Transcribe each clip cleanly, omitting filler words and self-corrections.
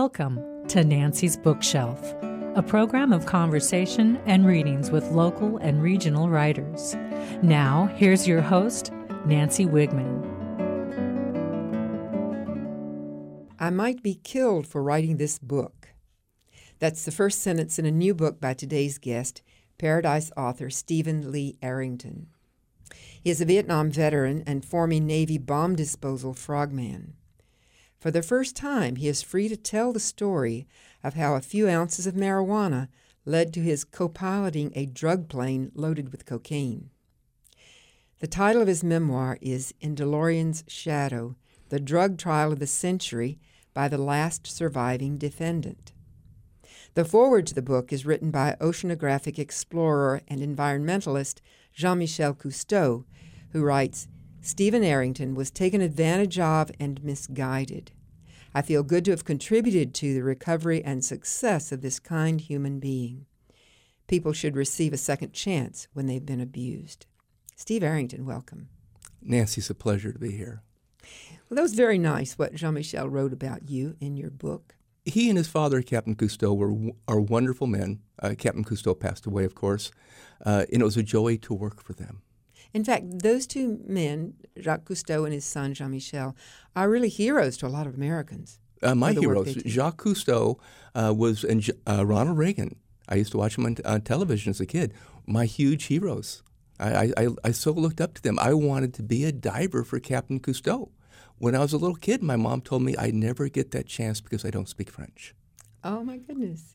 Welcome to Nancy's Bookshelf, a program of conversation and readings with local and regional writers. Now, here's your host, Nancy Wigman. I might be killed for writing this book. That's the first sentence in a new book by today's guest, Paradise author Stephen Lee Arrington. He is a Vietnam veteran and former Navy bomb disposal frogman. For the first time, he is free to tell the story of how a few ounces of marijuana led to his co-piloting a drug plane loaded with cocaine. The title of his memoir is In DeLorean's Shadow, The Drug Trial of the Century by the Last Surviving Defendant. The foreword to the book is written by oceanographic explorer and environmentalist Jean-Michel Cousteau, who writes, Stephen Arrington was taken advantage of and misguided. I feel good to have contributed to the recovery and success of this kind human being. People should receive a second chance when they've been abused. Steve Arrington, welcome. Nancy, it's a pleasure to be here. Well, that was very nice what Jean-Michel wrote about you in your book. He and his father, Captain Cousteau, are wonderful men. Captain Cousteau passed away, of course, and it was a joy to work for them. In fact, those two men, Jacques Cousteau and his son Jean-Michel, are really heroes to a lot of Americans. My heroes, Jacques Cousteau and Ronald Reagan. I used to watch him on television as a kid. My huge heroes. I so looked up to them. I wanted to be a diver for Captain Cousteau. When I was a little kid, my mom told me I'd never get that chance because I don't speak French. Oh, my goodness.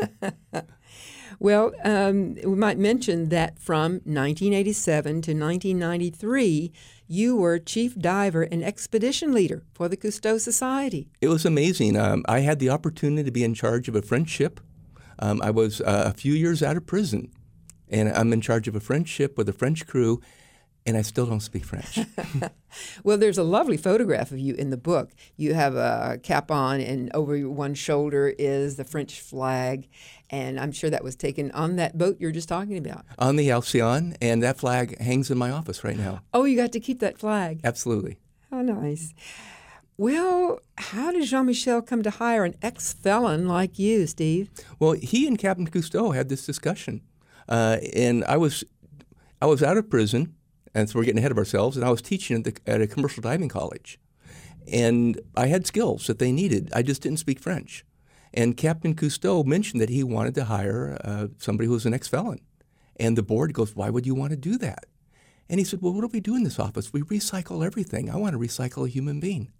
Well, we might mention that from 1987 to 1993, you were chief diver and expedition leader for the Cousteau Society. It was amazing. I had the opportunity to be in charge of a French ship. I was a few years out of prison, and I'm in charge of a French ship with a French crew, and I still don't speak French. Well, there's a lovely photograph of you in the book. You have a cap on, and over one shoulder is the French flag, and I'm sure that was taken on that boat you're just talking about. On the Alcyon, and that flag hangs in my office right now. Oh, you got to keep that flag. Absolutely. How nice. Well, how did Jean-Michel come to hire an ex-felon like you, Steve? Well, he and Captain Cousteau had this discussion, and I was out of prison. And so we're getting ahead of ourselves. And I was teaching at a commercial diving college. And I had skills that they needed. I just didn't speak French. And Captain Cousteau mentioned that he wanted to hire somebody who was an ex-felon. And the board goes, why would you want to do that? And he said, well, what do we do in this office? We recycle everything. I want to recycle a human being.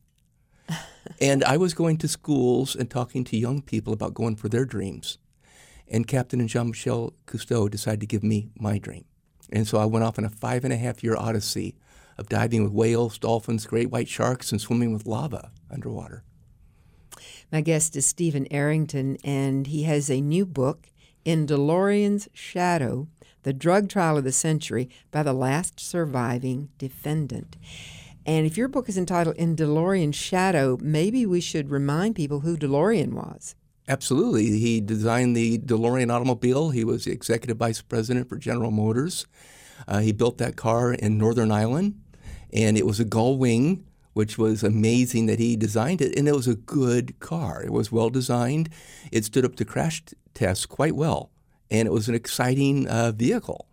And I was going to schools and talking to young people about going for their dreams. And Captain and Jean-Michel Cousteau decided to give me my dream. And so I went off on a 5.5-year odyssey of diving with whales, dolphins, great white sharks, and swimming with lava underwater. My guest is Stephen Arrington, and he has a new book, In DeLorean's Shadow, The Drug Trial of the Century by the Last Surviving Defendant. And if your book is entitled In DeLorean's Shadow, maybe we should remind people who DeLorean was. Absolutely. He designed the DeLorean automobile. He was the executive vice president for General Motors. He built that car in Northern Ireland, and it was a gull wing, which was amazing that he designed it, and it was a good car. It was well designed. It stood up to crash tests quite well, and it was an exciting vehicle.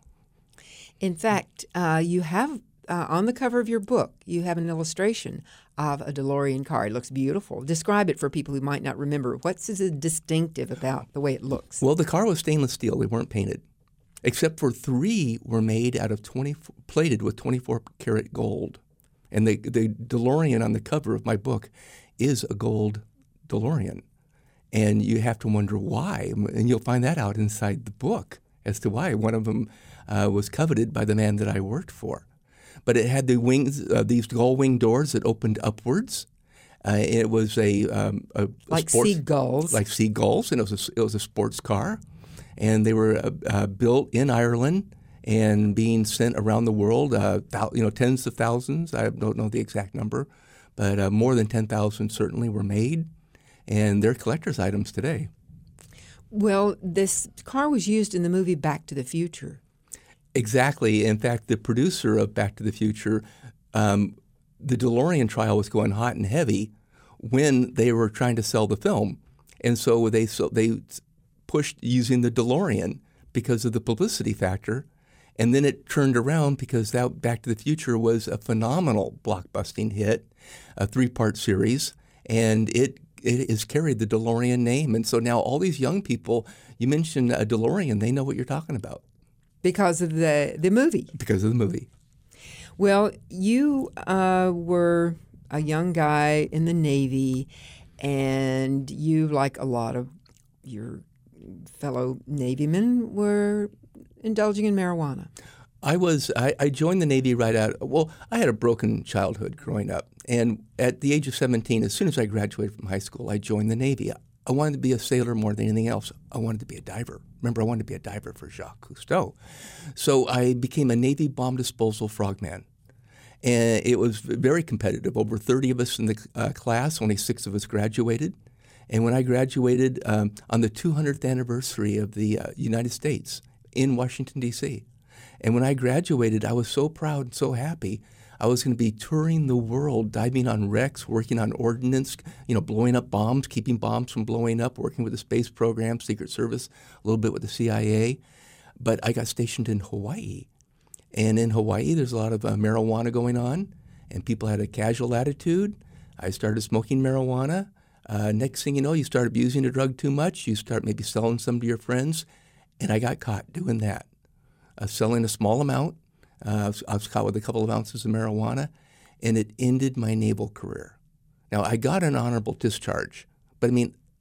In fact, you have on the cover of your book, you have an illustration of a DeLorean car. It looks beautiful. Describe it for people who might not remember. What's distinctive about the way it looks? Well, the car was stainless steel. They weren't painted, except for 3 were made out of plated with 24-karat gold. And the DeLorean on the cover of my book is a gold DeLorean. And you have to wonder why. And you'll find that out inside the book as to why. One of them was coveted by the man that I worked for. But it had the wings, these gull wing doors that opened upwards. It was like sports, seagulls, and it was a sports car, and they were built in Ireland and being sent around the world. Tens of thousands. I don't know the exact number, but more than 10,000 certainly were made, and they're collector's items today. Well, this car was used in the movie Back to the Future. Exactly. In fact, the producer of Back to the Future, the DeLorean trial was going hot and heavy when they were trying to sell the film. And so they pushed using the DeLorean because of the publicity factor. And then it turned around because that Back to the Future was a phenomenal blockbusting hit, a 3-part series, and it has carried the DeLorean name. And so now all these young people, you mentioned a DeLorean, they know what you're talking about. Because of the movie. Because of the movie. Well, you were a young guy in the Navy, and you, like a lot of your fellow Navymen, were indulging in marijuana. I joined the Navy right out. Well, I had a broken childhood growing up. And at the age of 17, as soon as I graduated from high school, I joined the Navy. I wanted to be a sailor more than anything else. I wanted to be a diver. Remember, I wanted to be a diver for Jacques Cousteau. So I became a Navy bomb disposal frogman. And it was very competitive. Over 30 of us in the class, only 6 of us graduated. And when I graduated on the 200th anniversary of the United States in Washington, D.C., and when I graduated, I was so proud and so happy. I was going to be touring the world, diving on wrecks, working on ordnance, blowing up bombs, keeping bombs from blowing up, working with the space program, Secret Service, a little bit with the CIA. But I got stationed in Hawaii. And in Hawaii, there's a lot of marijuana going on, and people had a casual attitude. I started smoking marijuana. Next thing you know, you start abusing the drug too much. You start maybe selling some to your friends. And I got caught doing that, selling a small amount. I was caught with a couple of ounces of marijuana, and it ended my naval career. Now, I got an honorable discharge, but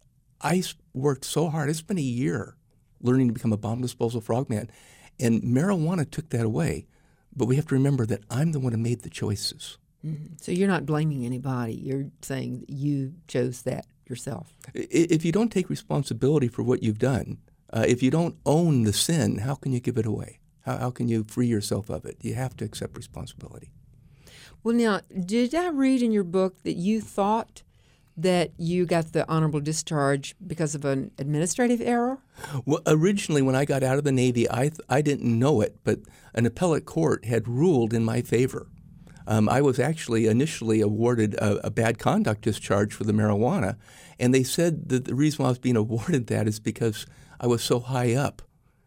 I worked so hard. I spent a year learning to become a bomb disposal frogman, and marijuana took that away. But we have to remember that I'm the one who made the choices. Mm-hmm. So you're not blaming anybody. You're saying you chose that yourself. If you don't take responsibility for what you've done, if you don't own the sin, how can you give it away? How can you free yourself of it? You have to accept responsibility. Well, now, did I read in your book that you thought that you got the honorable discharge because of an administrative error? Well, originally, when I got out of the Navy, I didn't know it, but an appellate court had ruled in my favor. I was actually initially awarded a bad conduct discharge for the marijuana, and they said that the reason why I was being awarded that is because I was so high up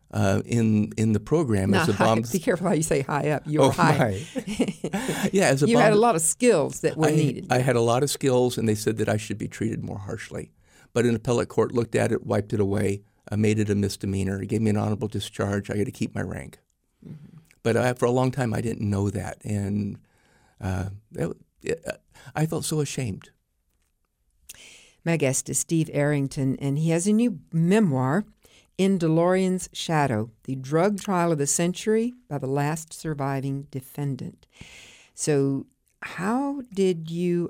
in the program. Not as a bomb. Be careful how you say high up. You were high. Yeah, as a you bomb, had a lot of skills that were needed. I had a lot of skills, and they said that I should be treated more harshly. But an appellate court looked at it, wiped it away, made it a misdemeanor. It gave me an honorable discharge. I got to keep my rank. Mm-hmm. But for a long time, I didn't know that, and I felt so ashamed. My guest is Steve Arrington, and he has a new memoir, In DeLorean's Shadow, The Drug Trial of the Century by the Last Surviving Defendant. So how did you,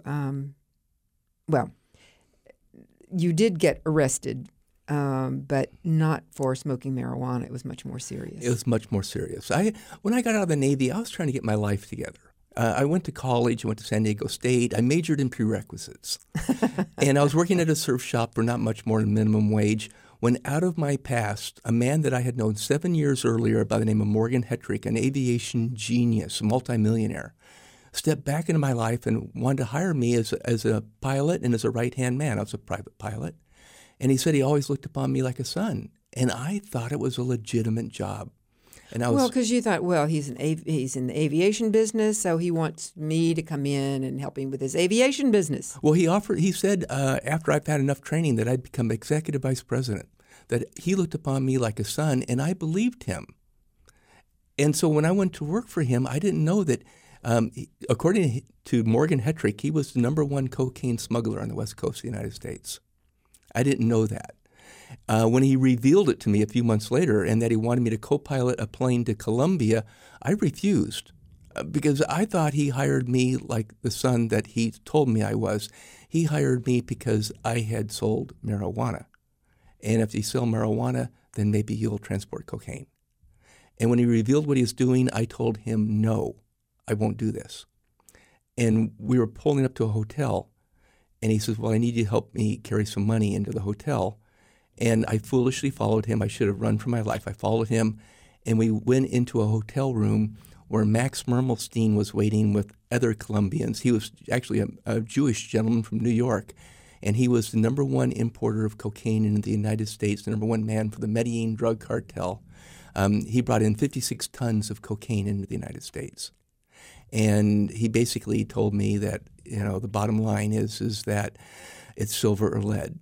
you did get arrested, but not for smoking marijuana. It was much more serious. It was much more serious. When I got out of the Navy, I was trying to get my life together. I went to college. I went to San Diego State. I majored in prerequisites. And I was working at a surf shop for not much more than minimum wage when out of my past, a man that I had known 7 years earlier by the name of Morgan Hetrick, an aviation genius, a multimillionaire, stepped back into my life and wanted to hire me as a pilot and as a right-hand man. I was a private pilot. And he said he always looked upon me like a son. And I thought it was a legitimate job. And because you thought, he's in the aviation business, so he wants me to come in and help him with his aviation business. Well, he said after I've had enough training that I'd become executive vice president, that he looked upon me like a son, and I believed him. And so when I went to work for him, I didn't know that, according to Morgan Hetrick, he was the #1 cocaine smuggler on the west coast of the United States. I didn't know that. When he revealed it to me a few months later and that he wanted me to co-pilot a plane to Colombia, I refused because I thought he hired me like the son that he told me I was. He hired me because I had sold marijuana. And if you sell marijuana, then maybe you'll transport cocaine. And when he revealed what he was doing, I told him, no, I won't do this. And we were pulling up to a hotel, and he says, well, I need you to help me carry some money into the hotel. And I foolishly followed him. I should have run for my life. I followed him, and we went into a hotel room where Max Mermelstein was waiting with other Colombians. He was actually a Jewish gentleman from New York. and he was the number one importer of cocaine in the United States, the number one man for the Medellin drug cartel. He brought in 56 tons of cocaine into the United States. And he basically told me that, the bottom line is that it's silver or lead.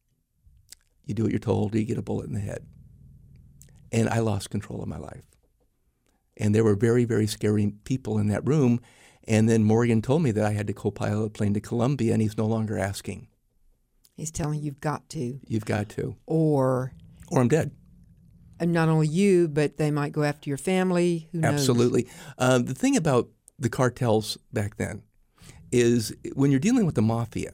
You do what you're told, or you get a bullet in the head. And I lost control of my life. And there were very, very scary people in that room. And then Morgan told me that I had to co-pilot a plane to Colombia, and he's no longer asking. He's telling you you've got to. You've got to. Or I'm dead. And not only you, but they might go after your family. Who knows? Absolutely. The thing about the cartels back then is when you're dealing with the mafia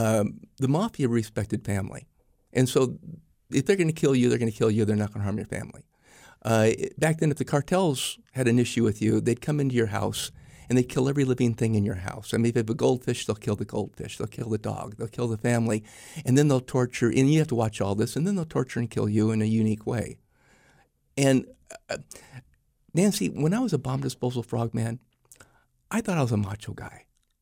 respected family. And so if they're going to kill you, they're going to kill you. They're not going to harm your family. Back then, if the cartels had an issue with you, they'd come into your house and they'd kill every living thing in your house. I mean, if you have a goldfish, they'll kill the goldfish. They'll kill the dog. They'll kill the family. And then they'll torture, and you have to watch all this, and then they'll torture and kill you in a unique way. And Nancy, when I was a bomb disposal frogman, I thought I was a macho guy.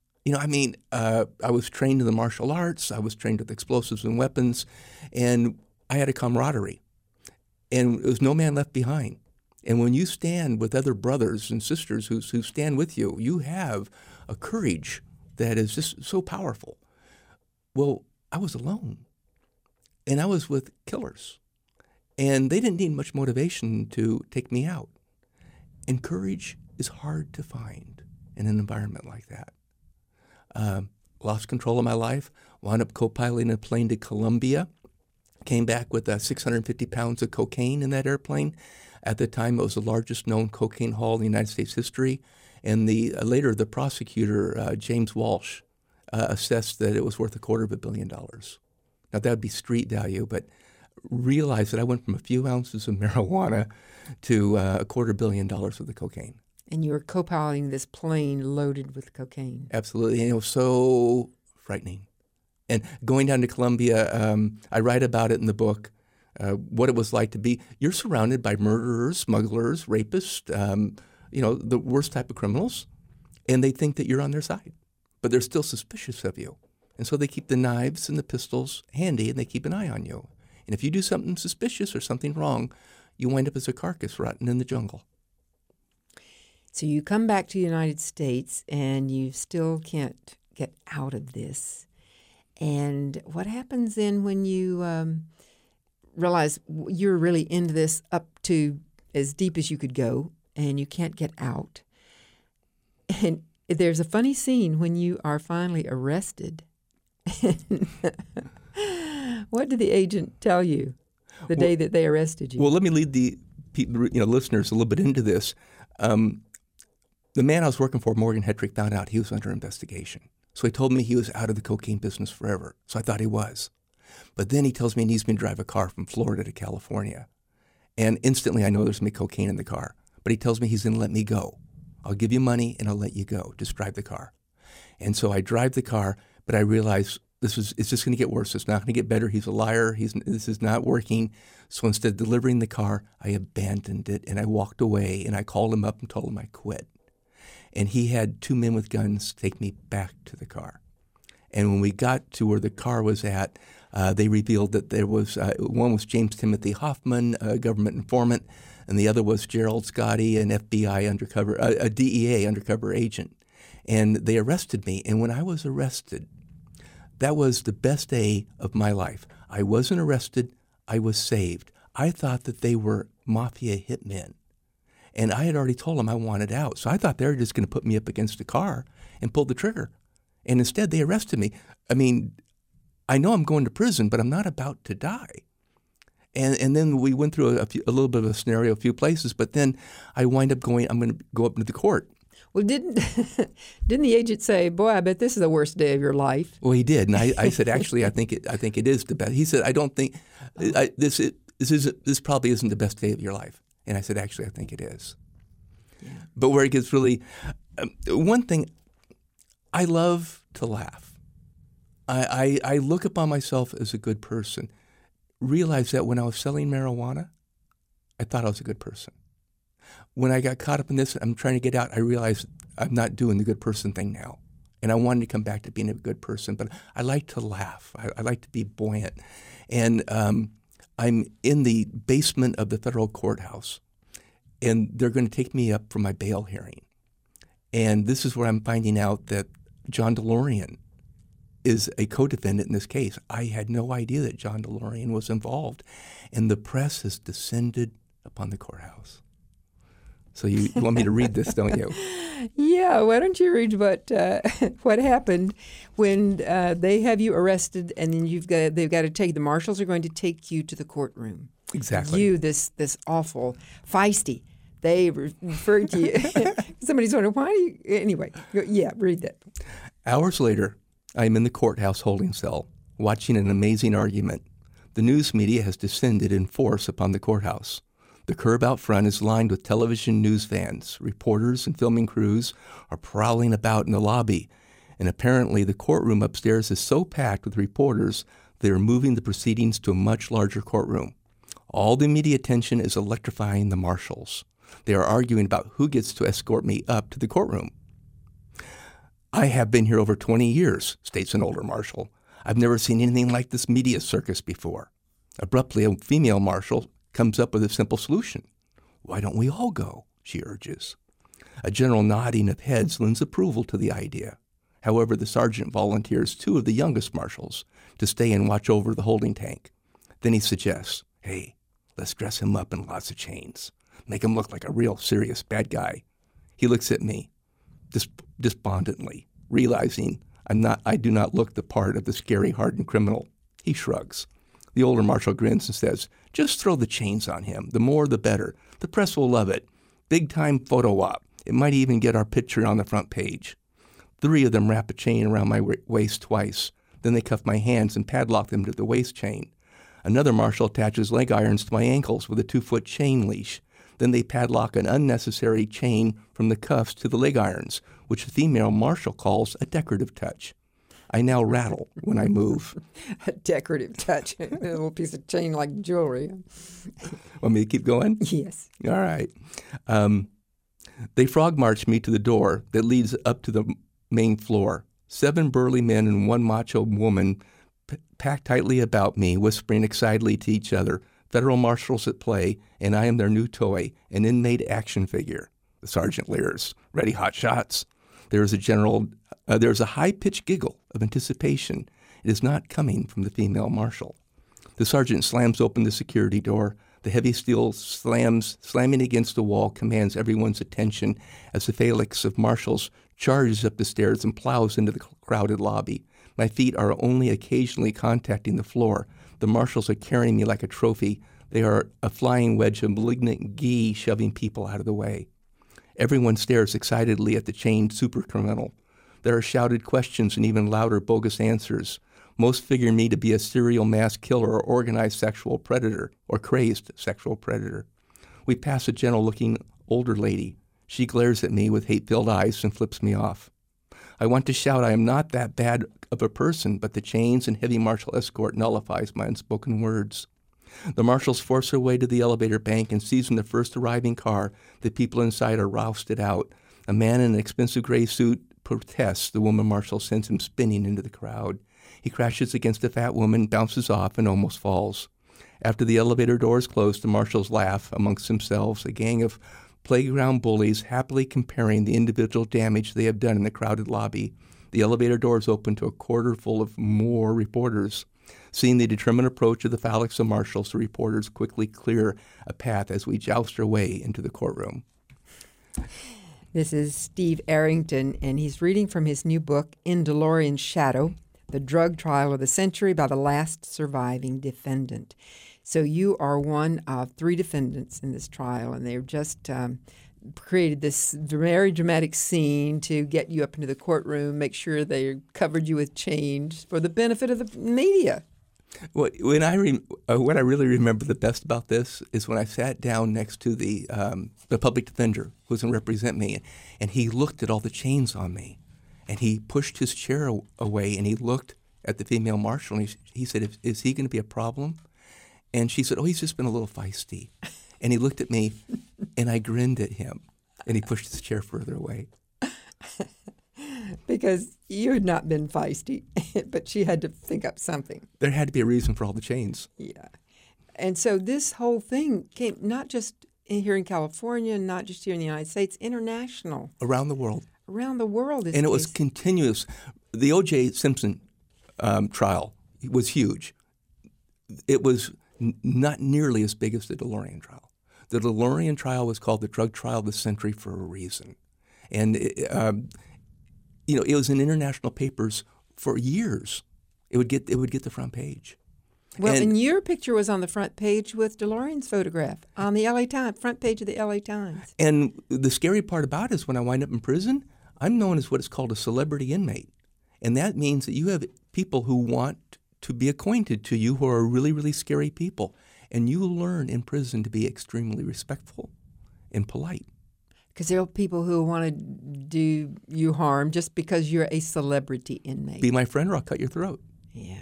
I was trained in the martial arts. I was trained with explosives and weapons, and I had a camaraderie. And there was no man left behind. And when you stand with other brothers and sisters who stand with you, you have a courage that is just so powerful. Well, I was alone, and I was with killers. And they didn't need much motivation to take me out. And courage is hard to find in an environment like that. Lost control of my life, wound up co-piloting a plane to Colombia, came back with 650 pounds of cocaine in that airplane. At the time, it was the largest known cocaine haul in the United States history. And later, the prosecutor, James Walsh, assessed that it was worth $250 million. Now, that would be street value, but realize that I went from a few ounces of marijuana to $250 million of the cocaine. And you were co-piloting this plane loaded with cocaine. Absolutely. And it was so frightening. And going down to Colombia, I write about it in the book, what it was like to be. You're surrounded by murderers, smugglers, rapists, the worst type of criminals. And they think that you're on their side. But they're still suspicious of you. And so they keep the knives and the pistols handy, and they keep an eye on you. And if you do something suspicious or something wrong, you wind up as a carcass rotting in the jungle. So you come back to the United States, and you still can't get out of this. And what happens then when you realize you're really into this up to as deep as you could go, and you can't get out? And there's a funny scene when you are finally arrested. What did the agent tell you the day that they arrested you? Well, let me lead the listeners a little bit into this. The man I was working for, Morgan Hetrick, found out he was under investigation. So he told me he was out of the cocaine business forever. So I thought he was. But then he tells me he needs me to drive a car from Florida to California. And instantly I know there's going to be cocaine in the car. But he tells me he's going to let me go. I'll give you money and I'll let you go. Just drive the car. And so I drive the car, but I realize it's just going to get worse. It's not going to get better. He's a liar. This is not working. So instead of delivering the car, I abandoned it and I walked away and I called him up and told him I quit. And he had 2 men with guns take me back to the car. And when we got to where the car was at, they revealed that there was, one was James Timothy Hoffman, a government informant, and the other was Gerald Scotty, an FBI undercover, a DEA undercover agent. And they arrested me. And when I was arrested, that was the best day of my life. I wasn't arrested. I was saved. I thought that they were mafia hitmen. And I had already told them I wanted out. So I thought they were just going to put me up against a car and pull the trigger. And instead, they arrested me. I mean, I know I'm going to prison, but I'm not about to die. And then we went through a little bit of a scenario, a few places. But then I wind up I'm going to go up to the court. Well, didn't the agent say, "Boy, I bet this is the worst day of your life"? Well, he did, and I said, "Actually, I think it is the best." He said, "I don't think this probably isn't the best day of your life." And I said, "Actually, I think it is." Yeah. But where it gets really, one thing, I love to laugh. I look upon myself as a good person. Realize that when I was selling marijuana, I thought I was a good person. When I got caught up in this, I'm trying to get out, I realized I'm not doing the good person thing now. And I wanted to come back to being a good person, but I like to laugh. I like to be buoyant. And I'm in the basement of the federal courthouse, and they're going to take me up for my bail hearing. And this is where I'm finding out that John DeLorean is a co-defendant in this case. I had no idea that John DeLorean was involved. And the press has descended upon the courthouse. So you want me to read this, don't you? Yeah, why don't you read what happened when they have you arrested, and then they've got to the marshals are going to take you to the courtroom. Exactly. You, this awful, feisty. They referred to you. Somebody's wondering, why do you... Anyway, yeah, read that. Hours later, I am in the courthouse holding cell, watching an amazing argument. The news media has descended in force upon the courthouse. The curb out front is lined with television news vans. Reporters and filming crews are prowling about in the lobby, and apparently the courtroom upstairs is so packed with reporters they are moving the proceedings to a much larger courtroom. All the media attention is electrifying the marshals. They are arguing about who gets to escort me up to the courtroom. I have been here over 20 years, states an older marshal. I've never seen anything like this media circus before. Abruptly, a female marshal comes up with a simple solution. Why don't we all go? She urges. A general nodding of heads lends approval to the idea. However, the sergeant volunteers 2 of the youngest marshals to stay and watch over the holding tank. Then he suggests, hey, let's dress him up in lots of chains. Make him look like a real serious bad guy. He looks at me despondently, realizing I do not look the part of the scary, hardened criminal. He shrugs. The older marshal grins and says, just throw the chains on him. The more, the better. The press will love it. Big-time photo op. It might even get our picture on the front page. 3 of them wrap a chain around my waist twice. Then they cuff my hands and padlock them to the waist chain. Another marshal attaches leg irons to my ankles with a 2-foot chain leash. Then they padlock an unnecessary chain from the cuffs to the leg irons, which the female marshal calls a decorative touch. I now rattle when I move. A decorative touch. A little piece of chain like jewelry. Want me to keep going? Yes. All right. They frog march me to the door that leads up to the main floor. 7 burly men and 1 macho woman packed tightly about me, whispering excitedly to each other. Federal marshals at play, and I am their new toy, an inmate action figure. The sergeant leers. Ready, hot shots? There's a high-pitched giggle of anticipation. It is not coming from the female marshal. The sergeant slams open the security door. The heavy steel slamming against the wall commands everyone's attention as the phalanx of marshals charges up the stairs and plows into the crowded lobby. My feet are only occasionally contacting the floor. The marshals are carrying me like a trophy. They are a flying wedge of malignant ghee shoving people out of the way. Everyone stares excitedly at the chained supercriminal. There are shouted questions and even louder bogus answers. Most figure me to be a serial mass killer or organized sexual predator or crazed sexual predator. We pass a gentle-looking older lady. She glares at me with hate-filled eyes and flips me off. I want to shout I am not that bad of a person, but the chains and heavy marshal escort nullifies my unspoken words. The marshals force their way to the elevator bank, and seizing the first arriving car, the people inside are rousted out. A man in an expensive gray suit protests. The woman marshal sends him spinning into the crowd. He crashes against a fat woman, bounces off, and almost falls. After the elevator doors close, the marshals laugh amongst themselves, a gang of playground bullies happily comparing the individual damage they have done in the crowded lobby. The elevator doors open to a quarter full of more reporters. Seeing the determined approach of the phalanx of marshals, the reporters quickly clear a path as we joust our way into the courtroom. This is Steve Arrington, and he's reading from his new book, In DeLorean's Shadow, The Drug Trial of the Century by the Last Surviving Defendant. So you are one of 3 defendants in this trial, and they've just created this very dramatic scene to get you up into the courtroom, make sure they covered you with chains for the benefit of the media. What I really remember the best about this is when I sat down next to the public defender who was going to represent me, and he looked at all the chains on me, and he pushed his chair away, and he looked at the female marshal, and he said, is he going to be a problem? And she said, oh, he's just been a little feisty. And he looked at me, and I grinned at him, and he pushed his chair further away. because you had not been feisty, but she had to think up something. There had to be a reason for all the chains. Yeah. And so this whole thing came not just here in California, not just here in the United States, international. Around the world. Around the world. And it was continuous. The O.J. Simpson trial was huge. It was not nearly as big as the DeLorean trial. The DeLorean trial was called the drug trial of the century for a reason. And, it was in international papers for years. It would get the front page. Well, and your picture was on the front page with DeLorean's photograph on the L.A. Times, front page of the L.A. Times. And the scary part about it is when I wind up in prison, I'm known as what is called a celebrity inmate. And that means that you have people who want to be acquainted to you who are really, really scary people. And you learn in prison to be extremely respectful and polite. Because there are people who want to do you harm just because you're a celebrity inmate. Be my friend or I'll cut your throat. Yeah.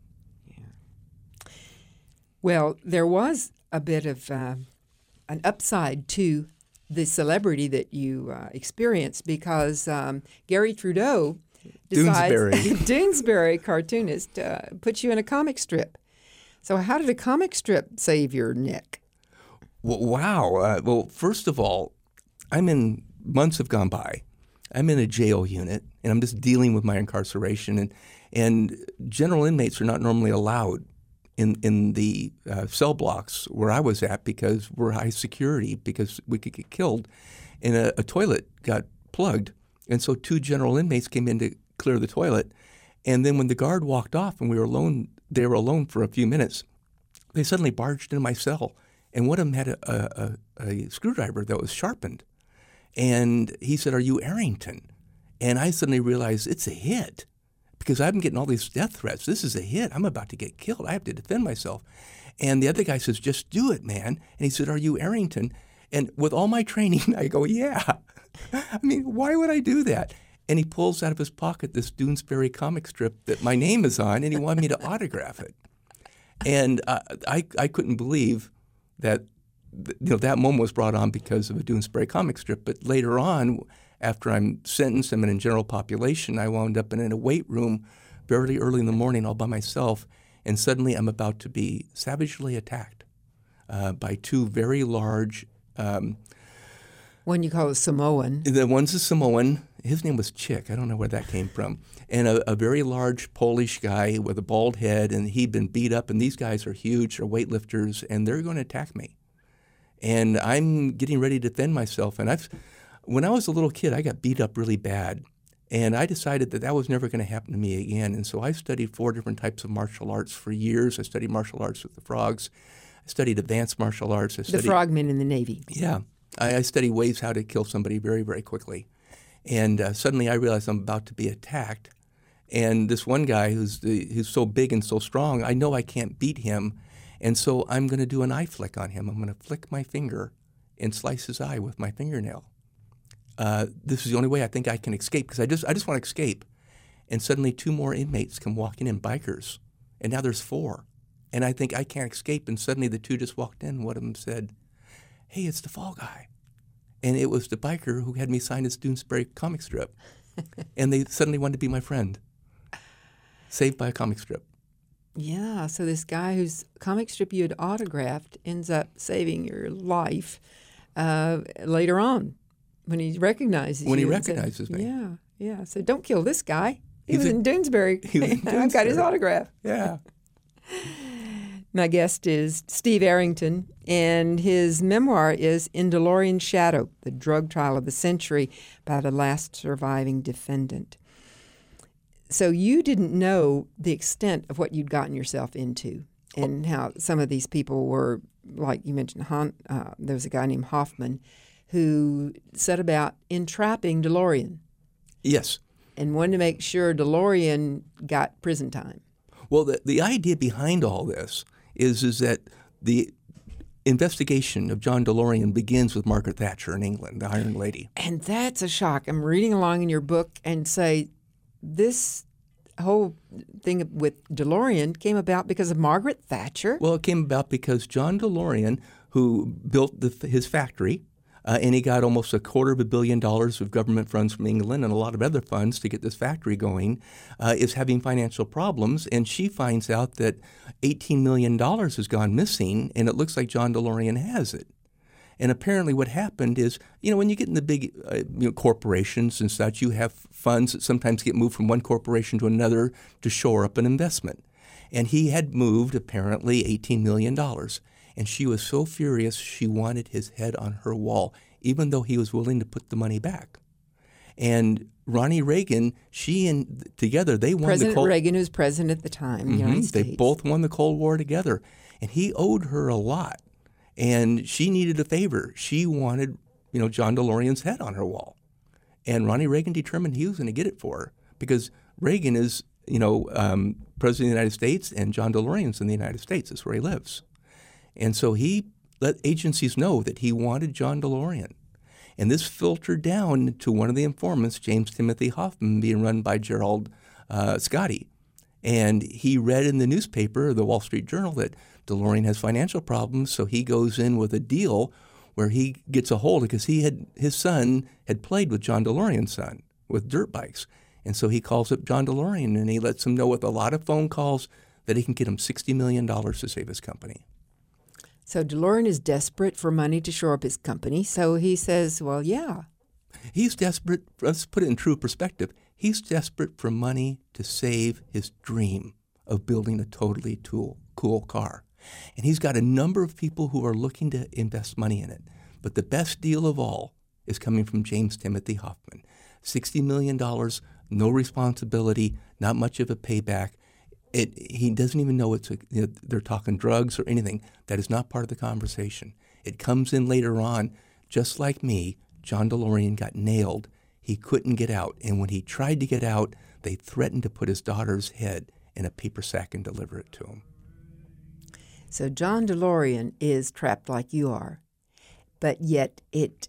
Well, there was a bit of an upside to the celebrity that you experienced because Gary Trudeau decides, Doonesbury cartoonist, puts you in a comic strip. So how did a comic strip save your neck? Well, wow. Well, first of all, months have gone by. I'm in a jail unit, and I'm just dealing with my incarceration. And general inmates are not normally allowed in the cell blocks where I was at because we're high security because we could get killed. And a toilet got plugged, and so 2 general inmates came in to clear the toilet. And then when the guard walked off and they were alone for a few minutes, they suddenly barged into my cell. And one of them had a screwdriver that was sharpened. And he said, "Are you Arrington?" And I suddenly realized it's a hit. Because I've been getting all these death threats. This is a hit. I'm about to get killed. I have to defend myself. And the other guy says, "Just do it, man." And he said, "Are you Arrington?" And with all my training, I go, "Yeah." I mean, why would I do that? And he pulls out of his pocket this Doonesbury comic strip that my name is on, and he wanted me to autograph it. And I couldn't believe that that moment was brought on because of a Doonesbury comic strip. But later on, after I'm sentenced, I'm in general population, I wound up in a weight room very early in the morning all by myself, and suddenly I'm about to be savagely attacked by 2 very large... one you call a Samoan. The one's a Samoan. His name was Chick. I don't know where that came from. And a very large Polish guy with a bald head, and he'd been beat up, and these guys are huge, they're weightlifters, and they're going to attack me. And I'm getting ready to defend myself, and when I was a little kid, I got beat up really bad, and I decided that was never going to happen to me again. And so I studied 4 different types of martial arts for years. I studied martial arts with the frogs. I studied advanced martial arts. The frogmen in the Navy. Yeah. I studied ways how to kill somebody very, very quickly. And suddenly I realized I'm about to be attacked. And this one guy who's so big and so strong, I know I can't beat him. And so I'm going to do an eye flick on him. I'm going to flick my finger and slice his eye with my fingernail. This is the only way I think I can escape because I just want to escape. And suddenly 2 more inmates come walking in, bikers, and now there's 4. And I think I can't escape, and suddenly the 2 just walked in. One of them said, "Hey, it's the Fall Guy." And it was the biker who had me sign his Doonesbury comic strip. And they suddenly wanted to be my friend. Saved by a comic strip. Yeah, so this guy whose comic strip you had autographed ends up saving your life later on. When he recognizes you. When he recognizes me. Yeah. So don't kill this guy. He was in Doonesbury. I've got his autograph. Yeah. My guest is Steve Arrington, and his memoir is In DeLorean's Shadow, the drug trial of the century by the last surviving defendant. So you didn't know the extent of what you'd gotten yourself into and how some of these people were, like you mentioned, there was a guy named Hoffman who set about entrapping DeLorean. Yes. And wanted to make sure DeLorean got prison time. Well, the idea behind all this is that the investigation of John DeLorean begins with Margaret Thatcher in England, the Iron Lady. And that's a shock. I'm reading along in your book and say this whole thing with DeLorean came about because of Margaret Thatcher? Well, it came about because John DeLorean, who built his factory, And he got almost $250 million of government funds from England and a lot of other funds to get this factory going, is having financial problems. And she finds out that $18 million has gone missing, and it looks like John DeLorean has it. And apparently what happened is, when you get in the big corporations and such, you have funds that sometimes get moved from one corporation to another to shore up an investment. And he had moved, apparently, $18 million. And she was so furious, she wanted his head on her wall, even though he was willing to put the money back. And Ronnie Reagan, together, they won President the Cold War. Reagan, who was president at the time in the United States. They both won the Cold War together. And he owed her a lot. And she needed a favor. She wanted, John DeLorean's head on her wall. And Ronnie Reagan determined he was going to get it for her because Reagan is, President of the United States, and John DeLorean's in the United States. That's where he lives. And so he let agencies know that he wanted John DeLorean. And this filtered down to one of the informants, James Timothy Hoffman, being run by Gerald Scotti. And he read in the newspaper, the Wall Street Journal, that DeLorean has financial problems, so he goes in with a deal where he gets a hold, because his son had played with John DeLorean's son with dirt bikes. And so he calls up John DeLorean, and he lets him know with a lot of phone calls that he can get him $60 million to save his company. So DeLorean is desperate for money to shore up his company, so he says, well, yeah. He's desperate, let's put it in true perspective, he's desperate for money to save his dream of building a totally cool car. And he's got a number of people who are looking to invest money in it. But the best deal of all is coming from James Timothy Hoffman. $60 million, no responsibility, not much of a payback. He doesn't even know they're talking drugs or anything. That is not part of the conversation. It comes in later on. Just like me, John DeLorean got nailed. He couldn't get out. And when he tried to get out, they threatened to put his daughter's head in a paper sack and deliver it to him. So John DeLorean is trapped like you are, but yet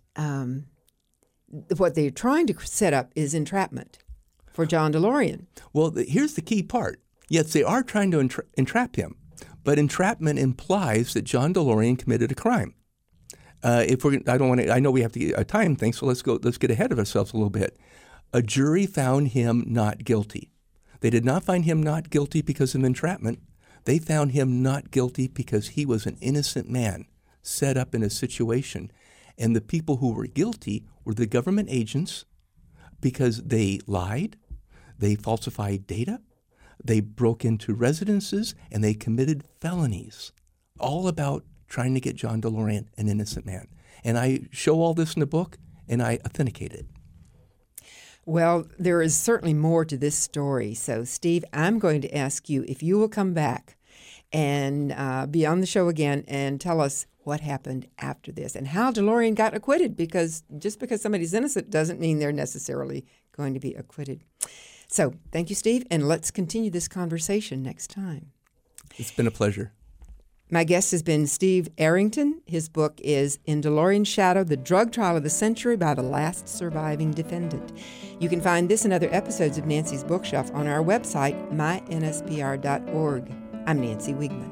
what they're trying to set up is entrapment for John DeLorean. Well, here's the key part. Yes, they are trying to entrap him, but entrapment implies that John DeLorean committed a crime. I know we have to get a time thing, so let's get ahead of ourselves a little bit. A jury found him not guilty. They did not find him not guilty because of entrapment. They found him not guilty because he was an innocent man set up in a situation. And the people who were guilty were the government agents because they lied, they falsified data, they broke into residences, and they committed felonies, all about trying to get John DeLorean, an innocent man. And I show all this in the book, and I authenticate it. Well, there is certainly more to this story. So, Steve, I'm going to ask you if you will come back and be on the show again and tell us what happened after this and how DeLorean got acquitted, because just because somebody's innocent doesn't mean they're necessarily going to be acquitted. So thank you, Steve, and let's continue this conversation next time. It's been a pleasure. My guest has been Steve Arrington. His book is In DeLorean's Shadow, The Drug Trial of the Century by the Last Surviving Defendant. You can find this and other episodes of Nancy's Bookshelf on our website, mynspr.org. I'm Nancy Wiegman.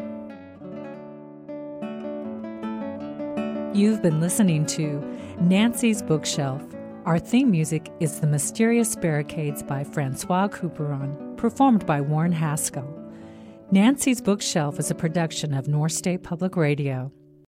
You've been listening to Nancy's Bookshelf. Our theme music is The Mysterious Barricades by Francois Couperin, performed by Warren Haskell. Nancy's Bookshelf is a production of North State Public Radio.